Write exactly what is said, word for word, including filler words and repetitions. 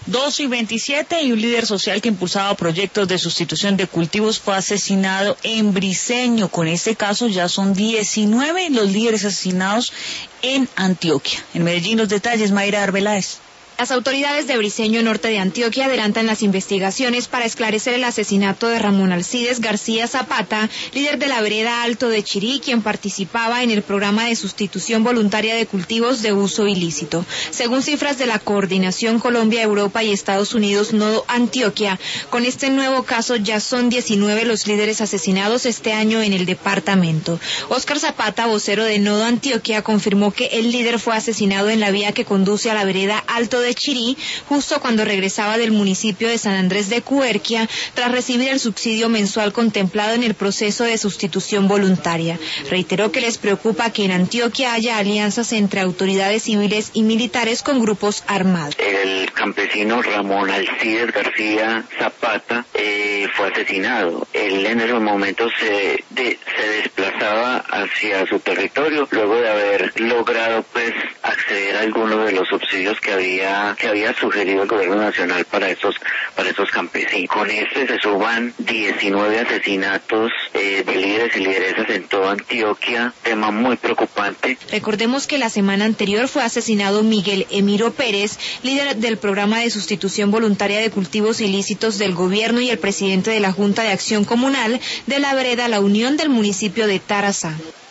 doce y veintisiete, y un líder social que impulsaba proyectos de sustitución de cultivos fue asesinado en Briceño. Con este caso ya son diecinueve los líderes asesinados en Antioquia. En Medellín los detalles, Mayra Arbeláez. Las autoridades de Briceño, norte de Antioquia, adelantan las investigaciones para esclarecer el asesinato de Ramón Alcides García Zapata, líder de la vereda Alto de Chirí, quien participaba en el programa de sustitución voluntaria de cultivos de uso ilícito. Según cifras de la Coordinación Colombia, Europa y Estados Unidos, Nodo Antioquia, con este nuevo caso ya son diecinueve los líderes asesinados este año en el departamento. Óscar Zapata, vocero de Nodo Antioquia, confirmó que el líder fue asesinado en la vía que conduce a la vereda Alto de Chirí, justo cuando regresaba del municipio de San Andrés de Cuerquia, tras recibir el subsidio mensual contemplado en el proceso de sustitución voluntaria. Reiteró que les preocupa que en Antioquia haya alianzas entre autoridades civiles y militares con grupos armados. El campesino Ramón Alcides García Zapata eh, fue asesinado. Él en esos momentos se, de, se desplazaba hacia su territorio, luego de haber logrado pues acceder a algunos de los subsidios que había que había sugerido el gobierno nacional para estos para estos campesinos. Con este se suman diecinueve asesinatos eh, de líderes y lideresas en toda Antioquia, tema muy preocupante. Recordemos que la semana anterior fue asesinado Miguel Emiro Pérez, líder del programa de sustitución voluntaria de cultivos ilícitos del gobierno y el presidente de la Junta de Acción Comunal de la vereda La Unión del municipio de Tarazá.